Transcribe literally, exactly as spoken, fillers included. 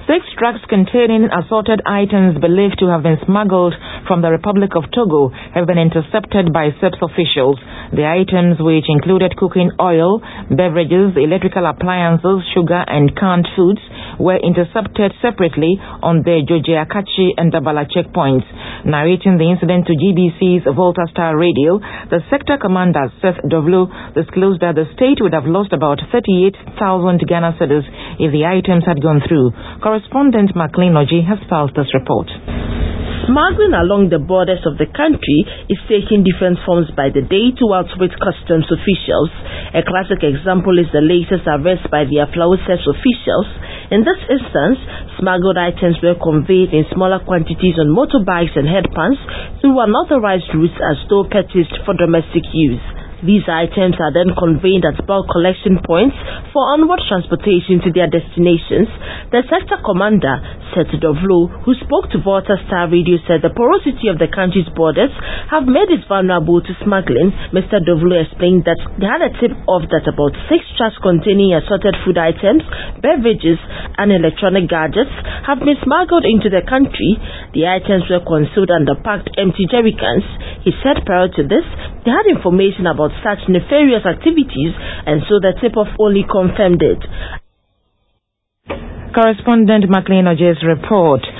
Six trucks containing assorted items believed to have been smuggled from the Republic of Togo have been intercepted by S E P S officials. The items, which included cooking oil, beverages, electrical appliances, sugar and canned foods, were intercepted separately on the Jojiakachi and Dabala checkpoints. Narrating the incident to G B C's Volta Star Radio, the sector commander Seth Dovlo disclosed that the state would have lost about thirty-eight thousand Ghana cedis if the items had gone through. Correspondent Maclean Oji has filed this report. Smuggling along the borders of the country is taking different forms by the day to outwit customs officials. A classic example is the latest arrest by the Aflao-S E P S officials. In this instance, smuggled items were conveyed in smaller quantities on motorbikes and headpans through unauthorized routes as though purchased for domestic use. These items are then conveyed at bulk collection points for onward transportation to their destinations. The sector commander, Seth Dovlo, who spoke to Volta Star Radio, said the porosity of the country's borders have made it vulnerable to smuggling. Mister Dovlo explained that they had a tip off that about six trucks containing assorted food items, beverages, and electronic gadgets have been smuggled into the country. The items were concealed under packed empty jerrycans. He said prior to this, they had information about such nefarious activities, and so the tip-off only confirmed it. Correspondent Maclean Oji's report.